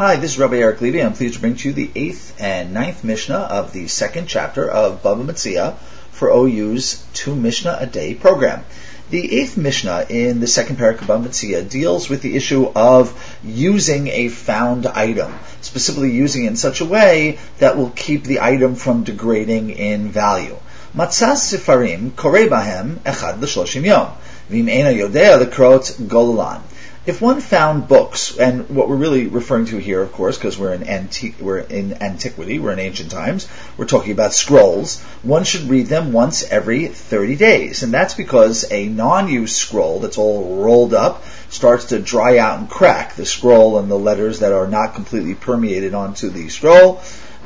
Hi, this is Rabbi Eric Levy. I'm pleased to bring to you the 8th and 9th Mishnah of the second chapter of Bava Metzia for OU's 2 Mishnah a day program. The 8th Mishnah in the second parak of Bava Metzia deals with the issue of using a found item, specifically using it in such a way that will keep the item from degrading in value. Matzas sifarim korei bahem echad l'shloshim yom, v'im eina yodea l'krot golalan. If one found books, and what we're really referring to here, of course, because we're in antiquity, we're in ancient times, we're talking about scrolls, one should read them once every 30 days. And that's because a non-used scroll that's all rolled up starts to dry out and crack, the scroll and the letters that are not completely permeated onto the scroll.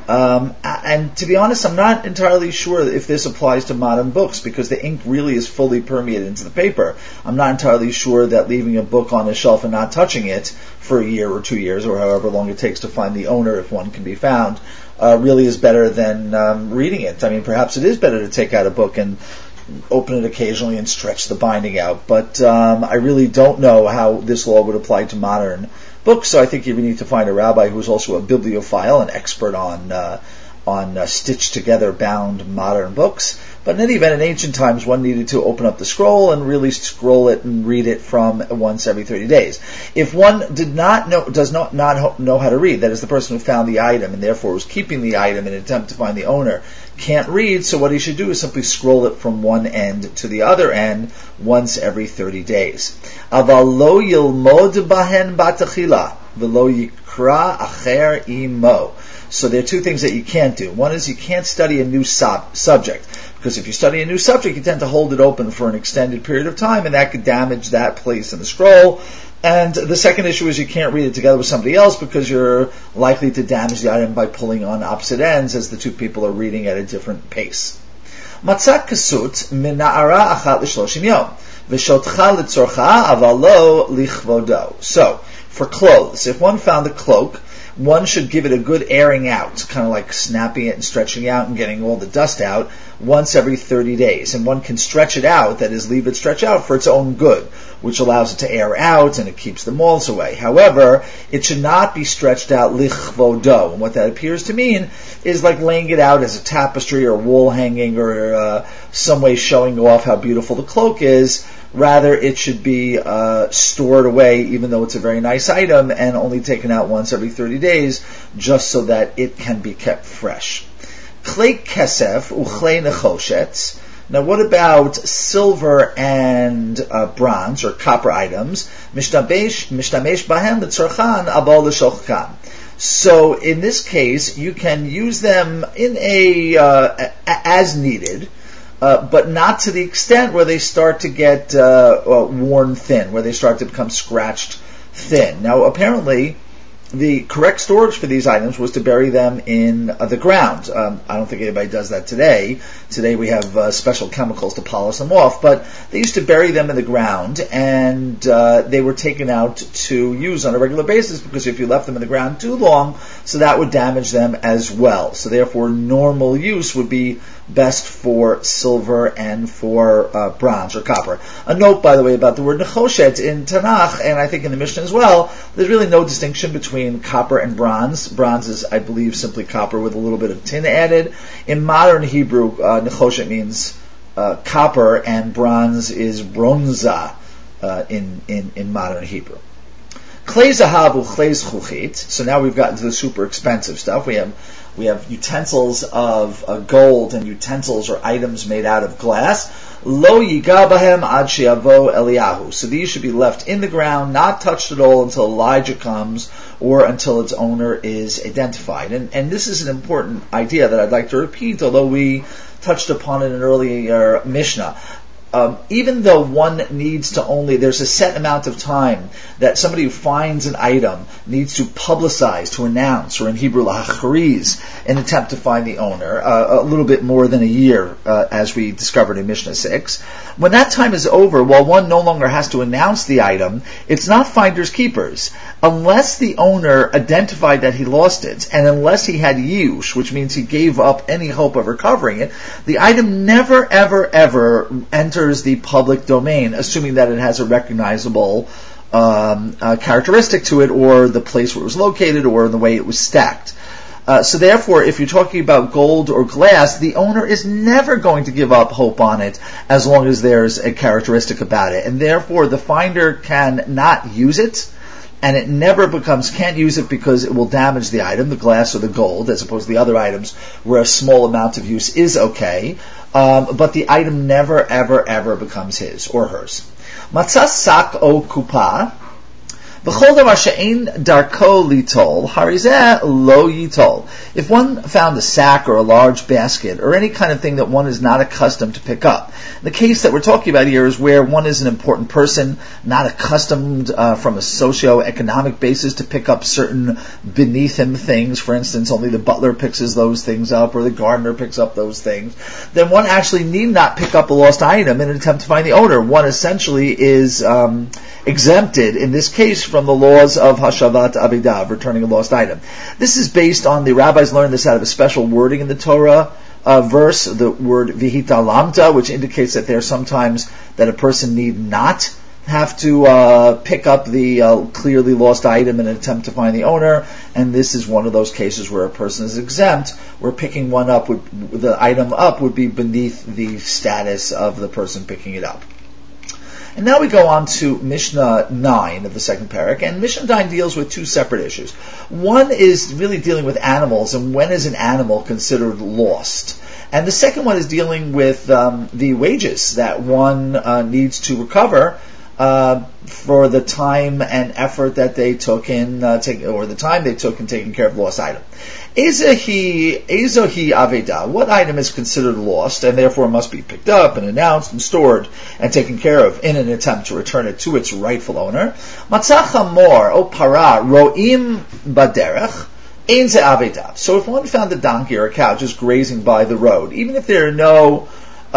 And to be honest, I'm not entirely sure if this applies to modern books because the ink really is fully permeated into the paper. I'm not entirely sure that leaving a book on a shelf and not touching it for a year or 2 years or however long it takes to find the owner, if one can be found, really is better than reading it. I mean, perhaps it is better to take out a book and open it occasionally and stretch the binding out, but I really don't know how this law would apply to modern books, so I think you need to find a rabbi who's also a bibliophile, an expert on stitched together bound modern books. But in any event, in ancient times, one needed to open up the scroll and really scroll it and read it from once every 30 days. If one does not know how to read, that is the person who found the item and therefore was keeping the item in an attempt to find the owner, can't read, so what he should do is simply scroll it from one end to the other end once every 30 days. Aval lo yilmod bahen batachila v'lo yikra acher imo. So there are 2 things that you can't do. One is you can't study a new subject, because if you study a new subject, you tend to hold it open for an extended period of time, and that could damage that place in the scroll. And the second issue is you can't read it together with somebody else because you're likely to damage the item by pulling on opposite ends as the 2 people are reading at a different pace. Matzah kasut min na'ara achat l'shloshim yom v'shotcha litzorcha aval lo lichvodo. So, for clothes, if one found a cloak, one should give it a good airing out, kind of like snapping it and stretching it out and getting all the dust out once every 30 days. And one can stretch it out, that is, leave it stretch out for its own good, which allows it to air out and it keeps the moths away. However, it should not be stretched out lichvodo. And what that appears to mean is like laying it out as a tapestry or wall hanging or some way showing off how beautiful the cloak is. Rather, it should be stored away, even though it's a very nice item, and only taken out once every 30 days, just so that it can be kept fresh. Klei kesef uchlei nechoshet. Now, what about silver and bronze or copper items? Mishtamesh bahem l'tzorchan abal l'shochkan. So, in this case, you can use them in as needed. But not to the extent where they start to get worn thin, where they start to become scratched thin. Now, apparently, the correct storage for these items was to bury them in the ground. I don't think anybody does that today. Today we have special chemicals to polish them off, but they used to bury them in the ground, and they were taken out to use on a regular basis because if you left them in the ground too long, so that would damage them as well. So therefore, normal use would be best for silver and for bronze or copper. A note, by the way, about the word nechoshet in Tanakh, and I think in the Mishnah as well, there's really no distinction between copper and bronze. Bronze is, I believe, simply copper with a little bit of tin added. In modern Hebrew, nechoshet means copper, and bronze is bronza in modern Hebrew. Klei zahav uchlei zchuchit. So now we've gotten to the super expensive stuff. We have utensils of gold and utensils or items made out of glass. Lo yiga bahem ad she'yavo Eliyahu. So these should be left in the ground, not touched at all until Elijah comes or until its owner is identified. And this is an important idea that I'd like to repeat, although we touched upon it in an earlier Mishnah. Even though one needs to there's a set amount of time that somebody who finds an item needs to publicize, to announce, or in Hebrew, lahachriz, an attempt to find the owner, a little bit more than a year, as we discovered in Mishnah 6. When that time is over, while one no longer has to announce the item, it's not finders keepers. Unless the owner identified that he lost it, and unless he had yush, which means he gave up any hope of recovering it, the item never, ever, ever enters the public domain, assuming that it has a recognizable characteristic to it, or the place where it was located, or the way it was stacked. So therefore, if you're talking about gold or glass, the owner is never going to give up hope on it as long as there's a characteristic about it. And therefore, the finder can not use it, and it never can't use it because it will damage the item, the glass or the gold, as opposed to the other items where a small amount of use is okay. But the item never, ever, ever becomes his or hers. Matzah sak o kupa. If one found a sack or a large basket or any kind of thing that one is not accustomed to pick up, the case that we're talking about here is where one is an important person, not accustomed from a socio-economic basis to pick up certain beneath him things. For instance, only the butler picks those things up, or the gardener picks up those things. Then one actually need not pick up a lost item in an attempt to find the owner. One essentially is exempted in this case from the laws of Hashavat Abidah, returning a lost item. This is based on, the rabbis learned this out of a special wording in the Torah verse, the word Vihita Lamta, which indicates that there are sometimes that a person need not have to pick up the clearly lost item in an attempt to find the owner, and this is one of those cases where a person is exempt, where picking the item up would be beneath the status of the person picking it up. And now we go on to Mishnah 9 of the second parak, and Mishnah 9 deals with two separate issues. One is really dealing with animals, and when is an animal considered lost? And the second one is dealing with the wages that one needs to recover for the time and effort that they took in, or the time they took in taking care of the lost item. Ezohi Aveda, what item is considered lost and therefore must be picked up and announced and stored and taken care of in an attempt to return it to its rightful owner? Matzah chamor o para ro'im baderech. So if one found a donkey or a cow just grazing by the road, even if there are no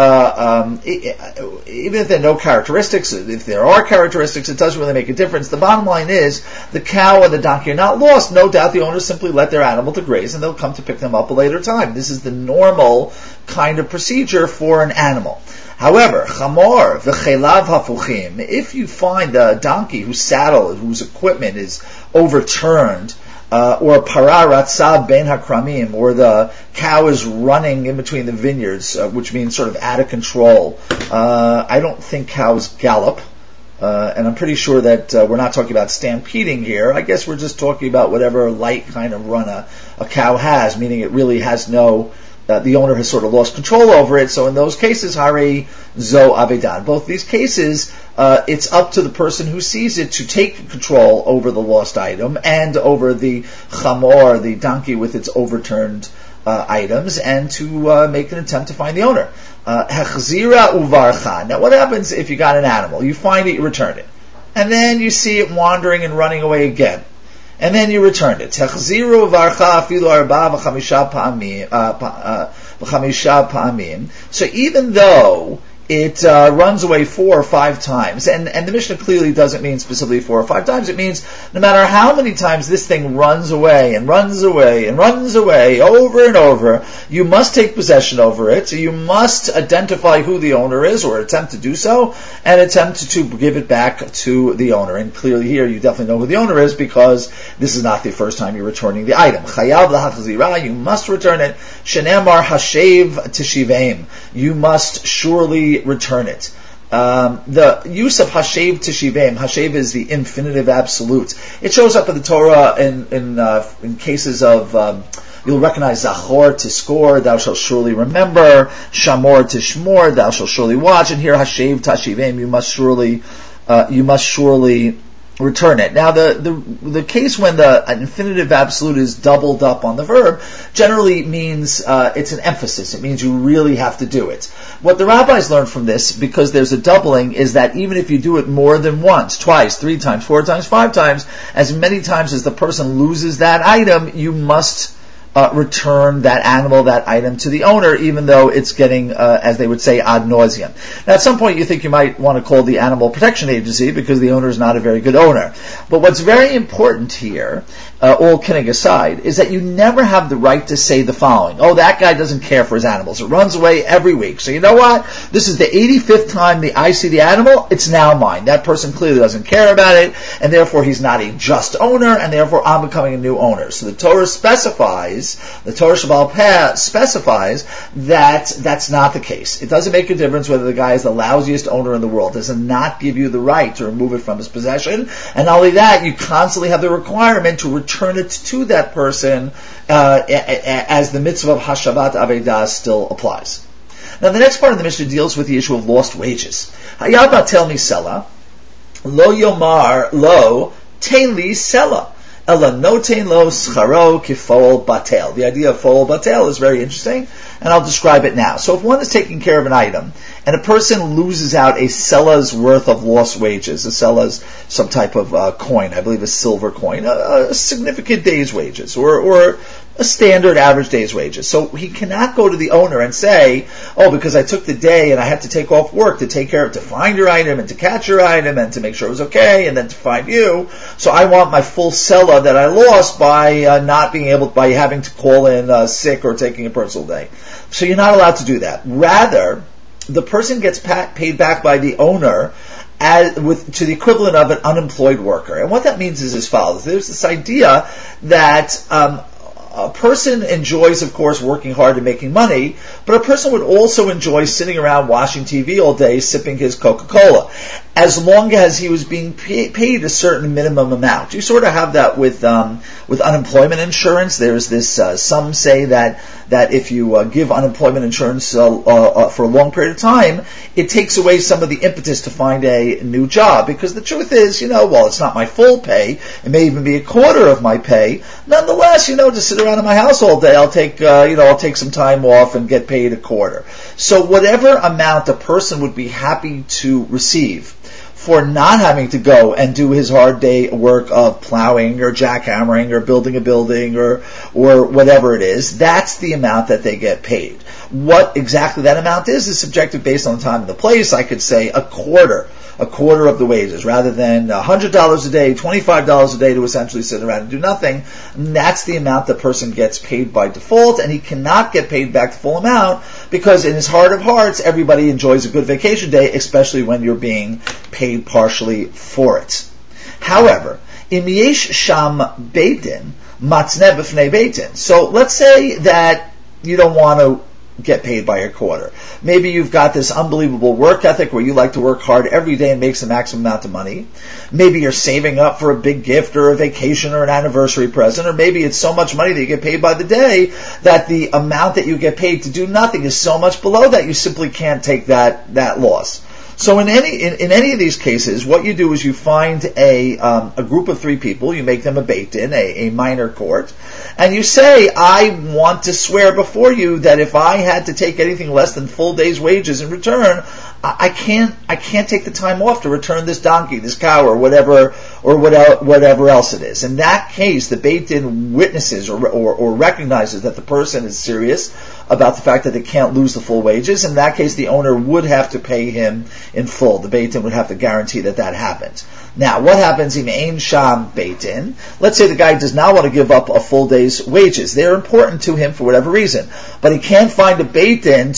characteristics, if there are characteristics, it doesn't really make a difference. The bottom line is, the cow or the donkey are not lost. No doubt the owners simply let their animal to graze, and they'll come to pick them up a later time. This is the normal kind of procedure for an animal. However, chamor v'chelav hafuchim, if you find a donkey whose saddle, whose equipment is overturned, or para ratzah ben hakramim, or the cow is running in between the vineyards, which means sort of out of control. I don't think cows gallop, and I'm pretty sure that we're not talking about stampeding here. I guess we're just talking about whatever light kind of run a cow has, meaning it really has no, the owner has sort of lost control over it. So in those cases, Hari Zo Avedan. Both these cases, it's up to the person who sees it to take control over the lost item and over the chamor, the donkey with its overturned items, and to make an attempt to find the owner. Hechzira uvarcha. Now what happens if you got an animal? You find it, you return it. And then you see it wandering and running away again. And then you return it. Hechziru uvarcha afilu arba v'chamisha pa'amim. So even though it runs away 4 or 5 times, and the Mishnah clearly doesn't mean specifically 4 or 5 times, it means no matter how many times this thing runs away and runs away and runs away over and over, you must take possession over it. So you must identify who the owner is, or attempt to do so, and attempt to give it back to the owner. And clearly here you definitely know who the owner is, because this is not the first time you're returning the item. Chayav lahachzira, you must return it. Shenemar hashev tishiveim, you must surely return it. The use of hashev tishiveim, hashev is the infinitive absolute. It shows up in the Torah in cases of, you'll recognize zachor to score, thou shalt surely remember, shamor to shmor, thou shalt surely watch, and here hashev tashiveim, you must surely return it. Now, the case when the infinitive absolute is doubled up on the verb generally means it's an emphasis. It means you really have to do it. What the rabbis learned from this, because there's a doubling, is that even if you do it more than once, twice, 3 times, 4 times, 5 times, as many times as the person loses that item, you must return that animal, that item to the owner, even though it's getting, as they would say, ad nauseum. Now, at some point you think you might want to call the Animal Protection Agency because the owner is not a very good owner. But what's very important here, all kidding aside, is that you never have the right to say the following: oh, that guy doesn't care for his animals. It runs away every week. So you know what? This is the 85th time I see the animal. It's now mine. That person clearly doesn't care about it, and therefore he's not a just owner, and therefore I'm becoming a new owner. So the Torah Shabbal Peh specifies that that's not the case. It doesn't make a difference whether the guy is the lousiest owner in the world. It does not give you the right to remove it from his possession. And not only that, you constantly have the requirement to return it to that person as the mitzvah of Hashavat Avedah still applies. Now the next part of the Mishnah deals with the issue of lost wages. Hayab batel misela, lo yomar lo tein li sela. Ela notein lo scharo kifol batel. The idea of fol batel is very interesting, and I'll describe it now. So if one is taking care of an item, and a person loses out a sela's worth of lost wages, a sela's some type of coin, I believe a silver coin, a significant day's wages, or a standard average day's wages. So he cannot go to the owner and say, oh, because I took the day and I had to take off work to take care of, to find your item and to catch your item and to make sure it was okay and then to find you, so I want my full sela that I lost by not being able, by having to call in sick or taking a personal day. So you're not allowed to do that. Rather, the person gets paid back by the owner to the equivalent of an unemployed worker. And what that means is as follows. There's this idea that a person enjoys, of course, working hard and making money, but a person would also enjoy sitting around watching TV all day, sipping his Coca-Cola, as long as he was being paid a certain minimum amount. You sort of have that with unemployment insurance. There's this, some say that if you give unemployment insurance for a long period of time, it takes away some of the impetus to find a new job, because the truth is, while it's not my full pay, it may even be a quarter of my pay, nonetheless, to sit around in my house all day, I'll take some time off and get paid a quarter. So whatever amount a person would be happy to receive for not having to go and do his hard day work of plowing or jackhammering or building a building or whatever it is, that's the amount that they get paid. What exactly that amount is subjective based on the time and the place. I could say a quarter of the wages, rather than $100 a day, $25 a day to essentially sit around and do nothing. And that's the amount the person gets paid by default, and he cannot get paid back the full amount, because in his heart of hearts, everybody enjoys a good vacation day, especially when you're being paid partially for it. However, im yesh sham beitin, matzneh b'fnei beitin. So let's say that you don't want to get paid by a quarter. Maybe you've got this unbelievable work ethic where you like to work hard every day and make the maximum amount of money. Maybe you're saving up for a big gift or a vacation or an anniversary present, or maybe it's so much money that you get paid by the day that the amount that you get paid to do nothing is so much below that you simply can't take that loss. So in any of these cases, what you do is you find a group of 3 people, you make them a beit din, a minor court, and you say, I want to swear before you that if I had to take anything less than full day's wages in return, I can't take the time off to return this donkey, this cow, or whatever else it is. In that case, the beit din witnesses or recognizes that the person is serious about the fact that they can't lose the full wages. In that case, the owner would have to pay him in full. The beit din would have to guarantee that happens. Now, what happens in Ein Sham Beit Din? Let's say the guy does not want to give up a full day's wages. They're important to him for whatever reason, but he can't find a Beit Din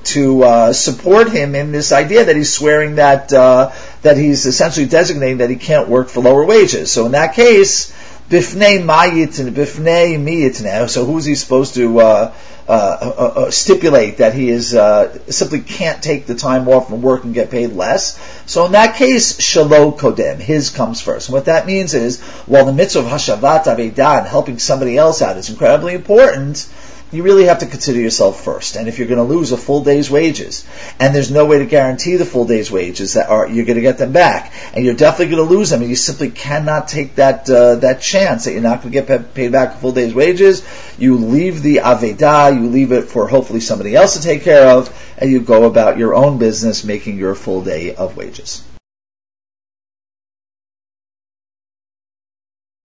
to support him in this idea that he's swearing that he's essentially designating that he can't work for lower wages. So in that case, Bifnei mi yitneh. So who's he supposed to stipulate that he is simply can't take the time off from work and get paid less? So in that case, shelo kodem, his comes first. And what that means is, while the mitzvah of hashavat avedah and helping somebody else out is incredibly important, you really have to consider yourself first. And if you're going to lose a full day's wages, and there's no way to guarantee the full day's wages you're going to get them back, and you're definitely going to lose them, and you simply cannot take that chance that you're not going to get paid back a full day's wages, you leave the avedah, you leave it for hopefully somebody else to take care of, and you go about your own business making your full day of wages.